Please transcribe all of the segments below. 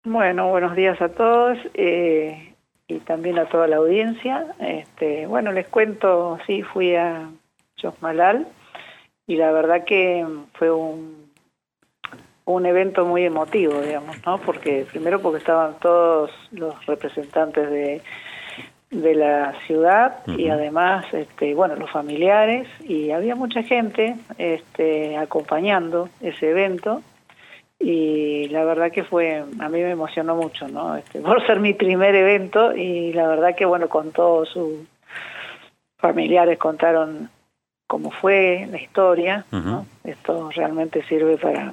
Bueno, buenos días a todos y también a toda la audiencia. Bueno, les cuento, sí, fui a Chosmalal y la verdad que fue un evento muy emotivo, digamos, ¿no? Porque primero porque estaban todos los representantes de la ciudad y además, bueno, los familiares, y había mucha gente acompañando ese evento. Y la verdad que a mí me emocionó mucho, ¿no? Por ser mi primer evento, y la verdad que, bueno, con todos sus familiares contaron cómo fue la historia, ¿no? Esto realmente sirve para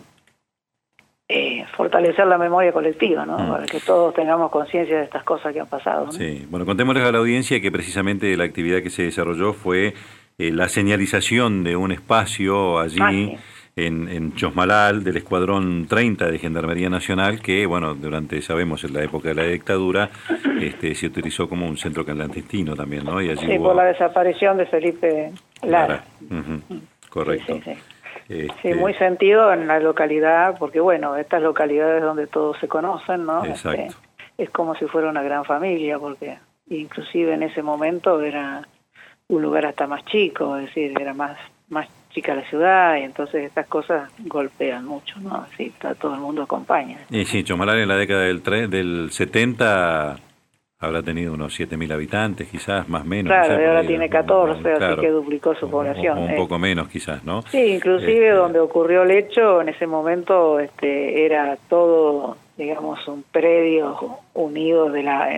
fortalecer la memoria colectiva, ¿no? Para que todos tengamos conciencia de estas cosas que han pasado, ¿no? Sí, bueno, contémosles a la audiencia que precisamente la actividad que se desarrolló fue la señalización de un espacio allí Sí. en Chosmalal del Escuadrón 30 de Gendarmería Nacional que, bueno, sabemos, en la época de la dictadura, se utilizó como un centro clandestino también, ¿no? Y allí Sí, por la desaparición de Felipe Lara. Correcto. Sí, sí, muy sentido en la localidad, porque bueno, estas localidades donde todos se conocen, ¿no? Exacto. Es como si fuera una gran familia, porque inclusive en ese momento era un lugar hasta más chico, es decir, era más chica la ciudad, y entonces estas cosas golpean mucho, ¿no? Así todo el mundo acompaña. Sí, Chosmalal en la década del 70 habrá tenido unos 7.000 habitantes, quizás, más o menos. Claro, Quizás, ahora tiene 14, claro, así que duplicó su población. Un poco menos, quizás, ¿no? Sí, inclusive donde ocurrió el hecho, en ese momento era todo, digamos, un predio unido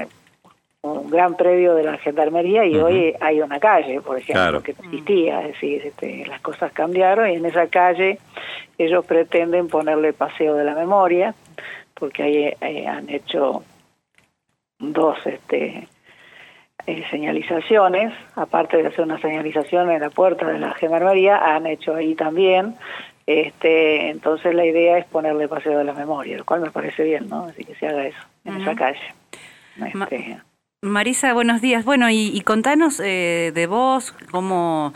un gran predio de la Gendarmería, y hoy hay una calle, por ejemplo, que existía, es decir, las cosas cambiaron, y en esa calle ellos pretenden ponerle Paseo de la Memoria, porque ahí han hecho dos señalizaciones, aparte de hacer una señalización en la puerta de la Gendarmería, han hecho ahí también, entonces la idea es ponerle Paseo de la Memoria, lo cual me parece bien, ¿no? Así que se haga eso, en esa calle. Marisa, buenos días. Bueno, y contanos de vos, cuál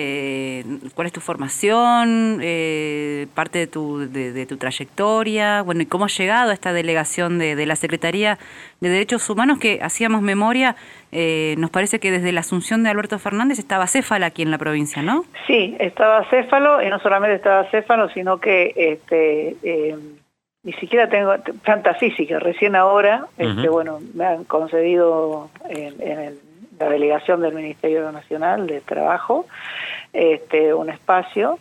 es tu formación, parte de tu trayectoria, bueno, y cómo has llegado a esta delegación de la Secretaría de Derechos Humanos, que hacíamos memoria, nos parece que desde la asunción de Alberto Fernández estaba Céfala aquí en la provincia, ¿no? Sí, estaba Céfalo, y no solamente estaba Céfalo, sino que ni siquiera tengo planta física. Recién ahora, bueno, me han concedido en la delegación del Ministerio Nacional de Trabajo un espacio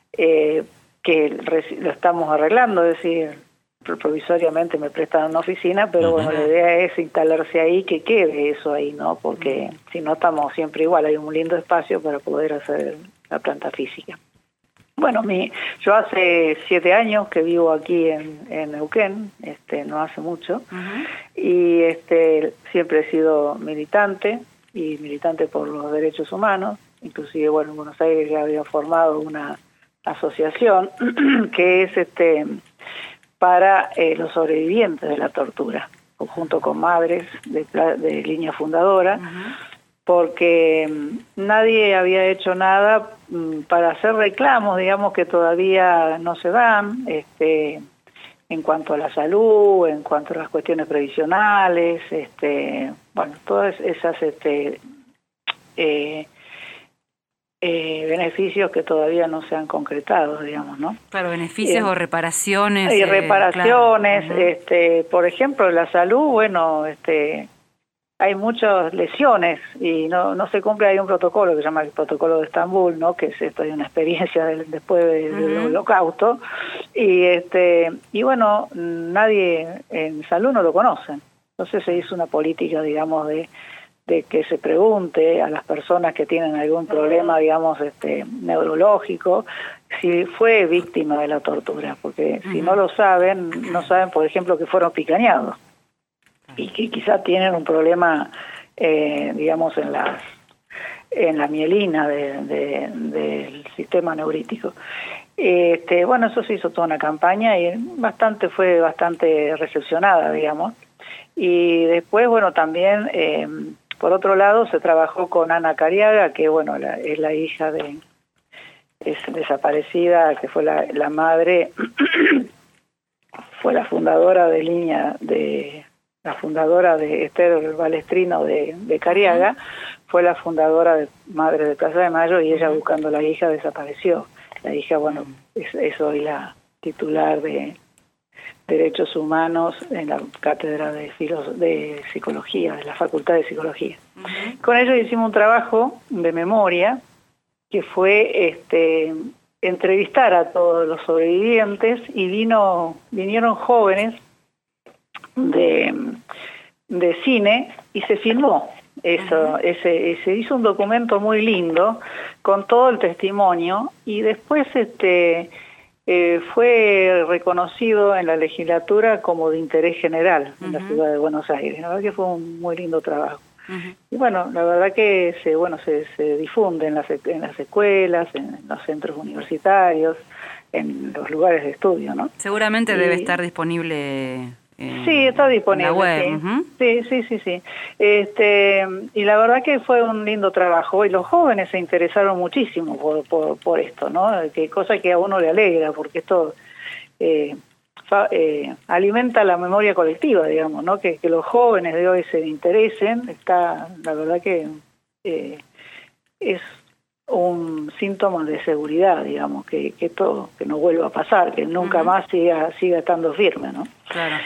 que lo estamos arreglando, es decir, provisoriamente me prestan una oficina, pero bueno, la idea es instalarse ahí, que quede eso ahí, ¿no? Porque si no estamos siempre igual, hay un lindo espacio para poder hacer la planta física. Bueno, yo hace 7 años que vivo aquí en Neuquén, no hace mucho, y siempre he sido militante, y militante por los derechos humanos. Inclusive, bueno, en Buenos Aires ya había formado una asociación que es para los sobrevivientes de la tortura, junto con madres de línea fundadora, porque nadie había hecho nada para hacer reclamos, digamos, que todavía no se dan, en cuanto a la salud, en cuanto a las cuestiones previsionales, bueno, todas esas beneficios que todavía no se han concretado, digamos, ¿no? Claro, beneficios o reparaciones. Y reparaciones, claro. Por ejemplo, la salud, bueno, hay muchas lesiones y no se cumple. Hay un protocolo que se llama el protocolo de Estambul, ¿no? Que es hay una experiencia después del Holocausto, y bueno, nadie en salud no lo conoce. Entonces se hizo una política, digamos, de que se pregunte a las personas que tienen algún problema, digamos, neurológico, si fue víctima de la tortura, porque si no lo saben, no saben, por ejemplo, que fueron picañados y que quizá tienen un problema, digamos, en la mielina del sistema neurítico. Bueno, eso se hizo toda una campaña y fue bastante recepcionada, digamos. Y después, bueno, también, por otro lado, se trabajó con Ana Cariaga, que, bueno, es la hija es desaparecida, que fue la madre fue la fundadora la fundadora de Esther Balestrino de Cariaga, fue la fundadora de Madres de Plaza de Mayo, y ella, buscando a la hija, desapareció. La hija, bueno, es hoy la titular de Derechos Humanos en la cátedra de Psicología, de la Facultad de Psicología. Con ellos hicimos un trabajo de memoria que fue entrevistar a todos los sobrevivientes, y vinieron jóvenes de cine y se filmó eso. Se hizo un documento muy lindo con todo el testimonio, y después fue reconocido en la legislatura como de interés general en la ciudad de Buenos Aires. La verdad que fue un muy lindo trabajo. Y bueno, la verdad que se difunde en las escuelas, en los centros universitarios, en los lugares de estudio, ¿no? Seguramente debe estar disponible. Sí, está disponible. En la web. Sí. Y la verdad que fue un lindo trabajo, y los jóvenes se interesaron muchísimo por esto, ¿no? Que cosa que a uno le alegra, porque esto alimenta la memoria colectiva, digamos, ¿no? Que los jóvenes de hoy se interesen, la verdad que es un síntoma de seguridad, digamos, que no vuelva a pasar, que nunca más siga estando firme, ¿no? Claro.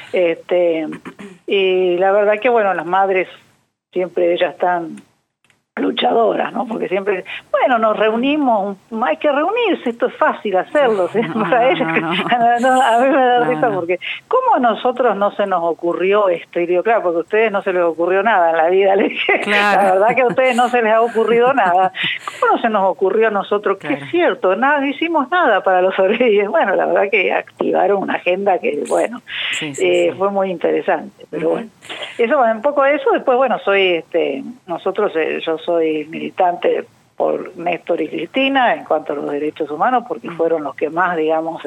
Y la verdad que, bueno, las madres siempre ellas están luchadoras, ¿no? Porque siempre, bueno, nos reunimos, hay que reunirse, esto es fácil hacerlo, para ellas. A mí me da risa porque, ¿cómo a nosotros no se nos ocurrió esto? Y digo, claro, porque a ustedes no se les ocurrió nada en la vida, la verdad que a ustedes no se les ha ocurrido nada. ¿Cómo no se nos ocurrió a nosotros? Claro. Que es cierto, no hicimos nada para los sobrevivientes. Bueno, la verdad que activaron una agenda que, bueno, fue muy interesante, pero bueno. Eso, un poco de eso. Después, bueno, yo soy militante por Néstor y Cristina en cuanto a los derechos humanos, porque fueron los que más, digamos,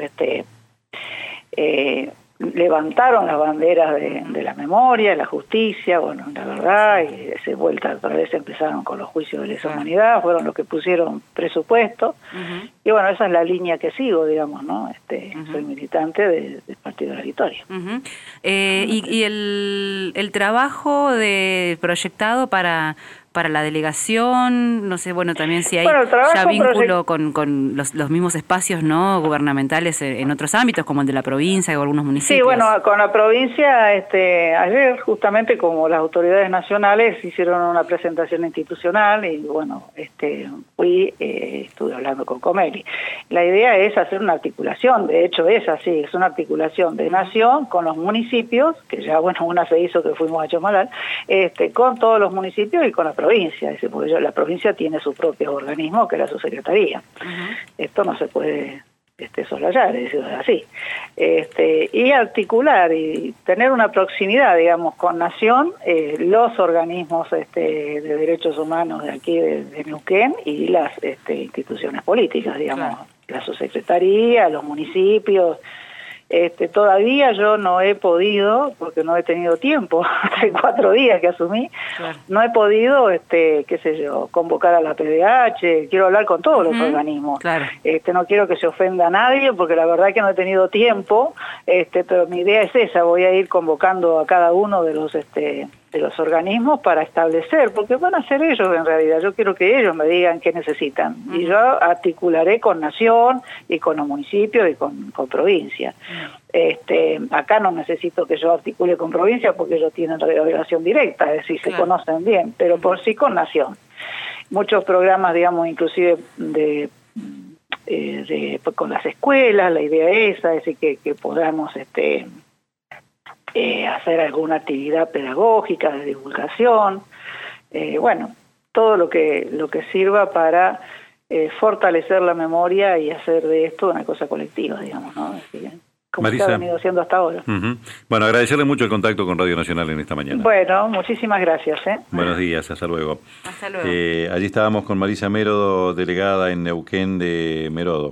levantaron las banderas de la memoria, de la justicia, bueno, la verdad, y de vuelta otra vez empezaron con los juicios de lesa humanidad, fueron los que pusieron presupuesto, y bueno, esa es la línea que sigo, digamos, ¿no? Soy militante del Partido de la Victoria. Y el trabajo proyectado para la delegación, no sé, bueno, también si hay ya vínculo con los mismos espacios, ¿no?, gubernamentales en otros ámbitos, como el de la provincia o algunos municipios. Sí, bueno, con la provincia, ayer justamente, como las autoridades nacionales hicieron una presentación institucional, y bueno, estuve hablando con Comeli. La idea es hacer una articulación, de hecho es así, es una articulación de nación con los municipios, que ya, bueno, una se hizo que fuimos a Chomalal, con todos los municipios y con la provincia, porque la provincia tiene su propio organismo, que es la subsecretaría. Esto no se puede soslayar, es así. Y articular y tener una proximidad, digamos, con Nación, los organismos de derechos humanos de aquí, de Neuquén, y las instituciones políticas, digamos, la subsecretaría, los municipios. Todavía yo no he podido, porque no he tenido tiempo, hace 4 días que asumí, no he podido, qué sé yo, convocar a la PDH, quiero hablar con todos los organismos. No quiero que se ofenda a nadie, porque la verdad que no he tenido tiempo, pero mi idea es esa, voy a ir convocando a cada uno de los organismos para establecer, porque van a ser ellos en realidad, yo quiero que ellos me digan qué necesitan, y yo articularé con Nación y con los municipios y con provincia. Acá no necesito que yo articule con provincia, porque ellos tienen relación directa, es decir, se conocen bien, pero por sí con Nación. Muchos programas, digamos, inclusive con las escuelas, la idea es esa, es decir, que podamos hacer alguna actividad pedagógica de divulgación, bueno, todo lo que sirva para fortalecer la memoria y hacer de esto una cosa colectiva, digamos, ¿no? Así, como se ha venido haciendo hasta ahora. Bueno, agradecerle mucho el contacto con Radio Nacional en esta mañana. Bueno, muchísimas gracias. Buenos días, hasta luego. Hasta luego. Allí estábamos con Marisa Merodo, delegada en Neuquén de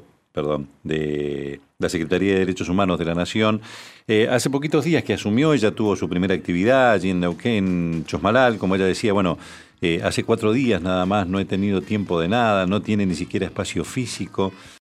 la Secretaría de Derechos Humanos de la Nación. Hace poquitos días que asumió, ella tuvo su primera actividad allí en Neuquén, Chosmalal, como ella decía, bueno, hace 4 días nada más, no he tenido tiempo de nada, no tiene ni siquiera espacio físico.